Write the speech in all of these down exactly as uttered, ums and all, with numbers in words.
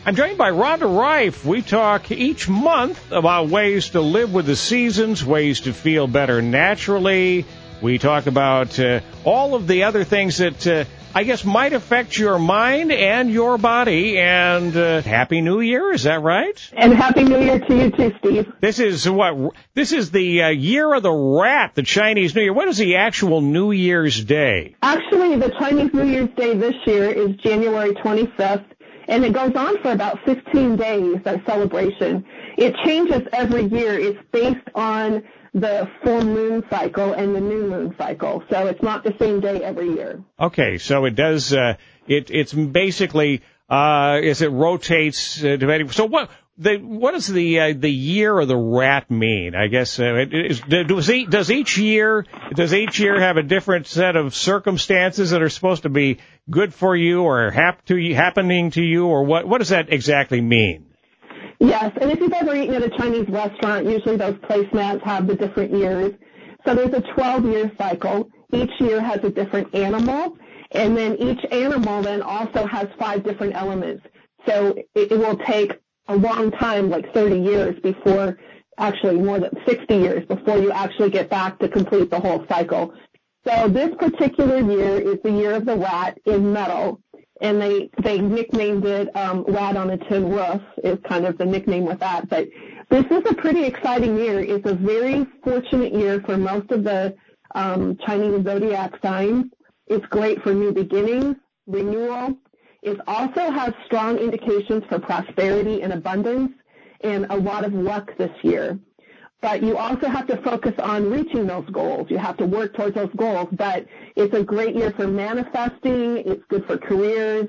I'm joined by Rhonda Reif. We talk each month about ways to live with the seasons, ways to feel better naturally. We talk about uh, all of the other things that uh, I guess might affect your mind and your body. And uh, Happy New Year, is that right? And Happy New Year to you too, Steve. This is what? This is the uh, Year of the Rat, the Chinese New Year. What is the actual New Year's Day? Actually, the Chinese New Year's Day this year is January twenty-fifth. And it goes on for about fifteen days, that celebration. It changes every year. It's based on the full moon cycle and the new moon cycle. So it's not the same day every year. Okay, so it does, uh, it, it's basically, uh, as it rotates, uh, depending, so what, the, what does the, uh, the year of the rat mean? I guess, uh, it is, does each, does each year, does each year have a different set of circumstances that are supposed to be good for you or hap to you, happening to you, or what, what does that exactly mean? Yes, and if you've ever eaten at a Chinese restaurant, usually those placemats have the different years. So there's a twelve-year cycle. Each year has a different animal, and then each animal then also has five different elements. So it, it will take a long time, like thirty years before, actually more than sixty years before you actually get back to complete the whole cycle. So this particular year is the year of the rat in metal. And they, they nicknamed it um, Rat on a Tin Roof is kind of the nickname with that. But this is a pretty exciting year. It's a very fortunate year for most of the um, Chinese zodiac signs. It's great for new beginnings, renewal. It also has strong indications for prosperity and abundance and a lot of luck this year. But you also have to focus on reaching those goals. You have to work towards those goals. But it's a great year for manifesting. It's good for careers.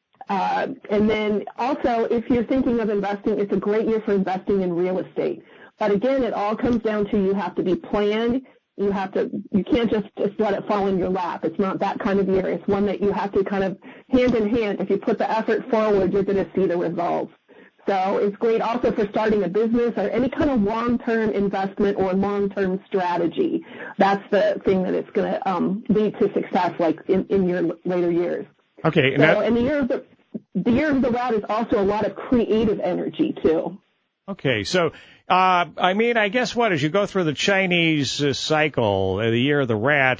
Uh, and then also, if you're thinking of investing, it's a great year for investing in real estate. But again, it all comes down to you have to be planned. You have to, you can't just, just let it fall in your lap. It's not that kind of year. It's one that you have to kind of hand in hand. If you put the effort forward, you're going to see the results. So it's great also for starting a business or any kind of long-term investment or long-term strategy. That's the thing that it's going to um, lead to success, like in, in your later years. Okay. So, that... and the year of the the year of the rat is also a lot of creative energy too. Okay, so uh, I mean, I guess what as you go through the Chinese uh, cycle, uh, the year of the rat.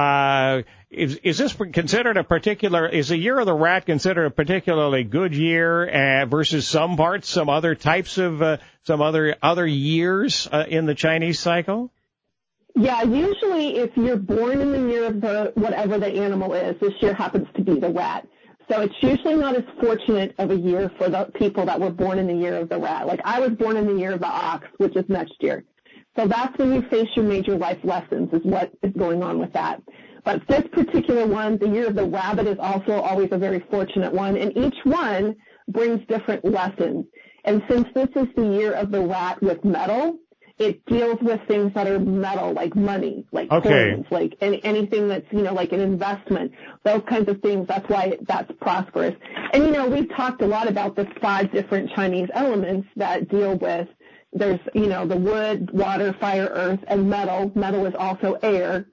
Uh, Is, is this considered a particular, is the year of the rat considered a particularly good year uh, versus some parts, some other types of, uh, some other, other years uh, in the Chinese cycle? Yeah, usually if you're born in the year of the, whatever the animal is, this year happens to be the rat. So it's usually not as fortunate of a year for the people that were born in the year of the rat. Like I was born in the year of the ox, which is next year. So that's when you face your major life lessons is what is going on with that. But this particular one, the year of the rabbit, is also always a very fortunate one, and each one brings different lessons. And since this is the year of the rat with metal, it deals with things that are metal, like money, like okay. coins, like any, anything that's, you know, like an investment, those kinds of things. That's why that's prosperous. And, you know, we've talked a lot about the five different Chinese elements that deal with, there's, you know, the wood, water, fire, earth, and metal. Metal is also air.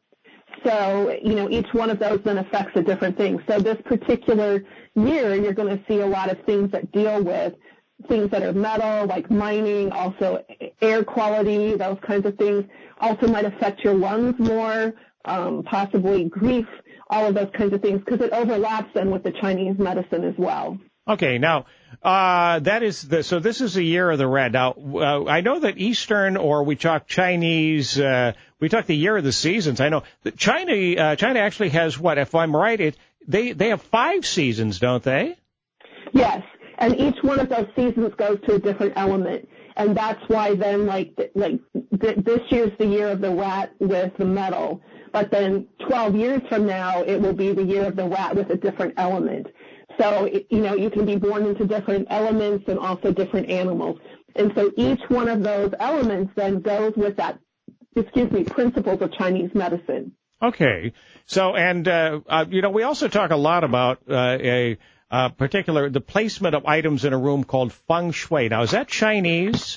So, you know, each one of those then affects a different thing. So this particular year, you're going to see a lot of things that deal with things that are metal, like mining, also air quality, those kinds of things. Also might affect your lungs more, um, possibly grief, all of those kinds of things, because it overlaps then with the Chinese medicine as well. Okay, now, uh, that is the, so this is the year of the rat. Now, uh, I know that Eastern, or we talk Chinese, uh, we talk the year of the seasons. I know that China, uh, China actually has what, if I'm right, it, they, they have five seasons, don't they? Yes, and each one of those seasons goes to a different element. And that's why then, like, like th- this year's the year of the rat with the metal. But then twelve years from now, it will be the year of the rat with a different element. So, you know, you can be born into different elements and also different animals. And so each one of those elements then goes with that, excuse me, principles of Chinese medicine. Okay. So, and, uh, uh you know, we also talk a lot about uh, a uh, particular, the placement of items in a room called feng shui. Now, is that Chinese?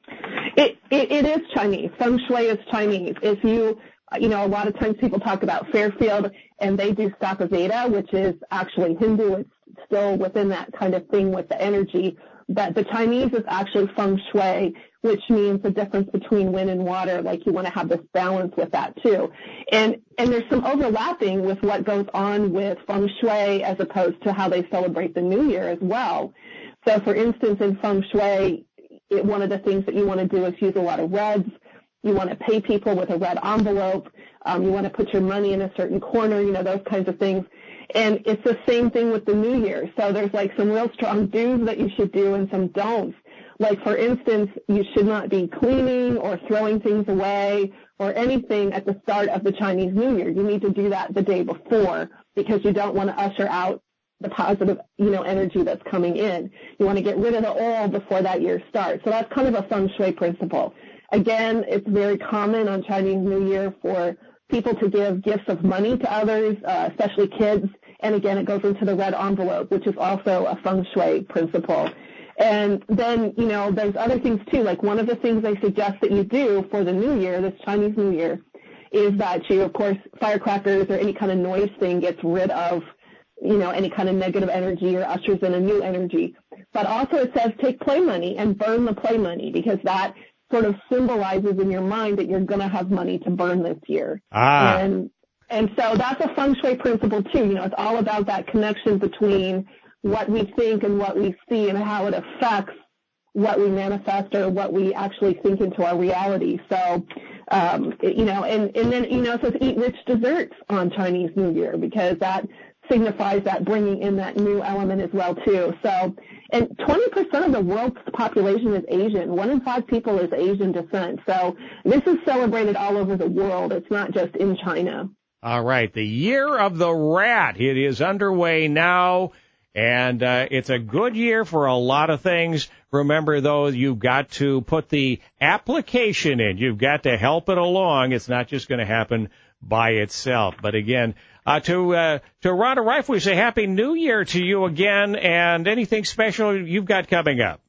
It, it, it is Chinese. Feng shui is Chinese. If you, you know, a lot of times people talk about Fairfield, and they do Staka Veda, which is actually Hindu. It's still within that kind of thing with the energy. But the Chinese is actually feng shui, which means the difference between wind and water. Like you want to have this balance with that too. And, and there's some overlapping with what goes on with feng shui as opposed to how they celebrate the new year as well. So for instance, in feng shui, it, one of the things that you want to do is use a lot of reds. You want to pay people with a red envelope. Um, you want to put your money in a certain corner, you know, those kinds of things. And it's the same thing with the new year. So there's like some real strong do's that you should do and some don'ts. Like, for instance, you should not be cleaning or throwing things away or anything at the start of the Chinese New Year. You need to do that the day before because you don't want to usher out the positive, you know, energy that's coming in. You want to get rid of the old before that year starts. So that's kind of a feng shui principle. Again, it's very common on Chinese New Year for people to give gifts of money to others, uh, especially kids. And again, it goes into the red envelope, which is also a feng shui principle. And then, you know, there's other things too. Like one of the things they suggest that you do for the New Year, this Chinese New Year, is that you, of course, firecrackers or any kind of noise thing gets rid of, you know, any kind of negative energy or ushers in a new energy. But also it says take play money and burn the play money because that sort of symbolizes in your mind that you're going to have money to burn this year. Ah. And, and so that's a feng shui principle too. You know, it's all about that connection between what we think and what we see and how it affects what we manifest or what we actually think into our reality. So, um, it, you know, and, and then, you know, it says eat rich desserts on Chinese New Year because that signifies that bringing in that new element as well too. So, and twenty percent of the world's population is Asian. One in five people is Asian descent. So this is celebrated all over the world. It's not just in China. All right. The Year of the Rat. It is underway now. And uh, it's a good year for a lot of things. Remember, though, you've got to put the application in. You've got to help it along. It's not just going to happen by itself. But again, uh, to uh, to Rhonda Rife, we say Happy New Year to you again. And anything special you've got coming up?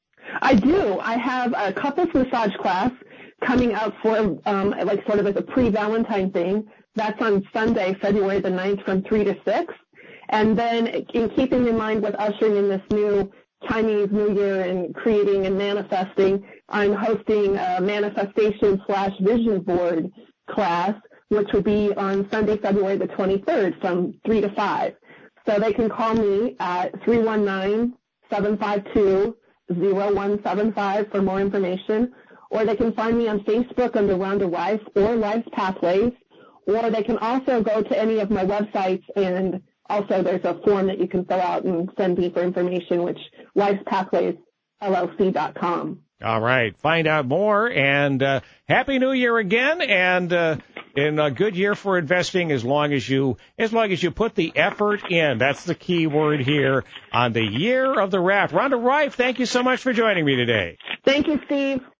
I do. I have a couples massage class coming up for um, like sort of as a pre-Valentine thing. That's on Sunday, February the ninth from three to six. And then in keeping in mind with ushering in this new Chinese New Year and creating and manifesting, I'm hosting a manifestation slash vision board class, which will be on Sunday, February the twenty-third from three to five. So they can call me at three one nine, seven five two, zero one seven five for more information, or they can find me on Facebook under Rhonda Rife or Life's Pathways, or they can also go to any of my websites, and also there's a form that you can fill out and send me for information, which lifes pathways L L C dot com. All right. Find out more, and uh, Happy New Year again, and uh, in a good year for investing as long as you as long as you put the effort in. That's the key word here on the Year of the Rat. Rhonda Rife, thank you so much for joining me today. Thank you, Steve.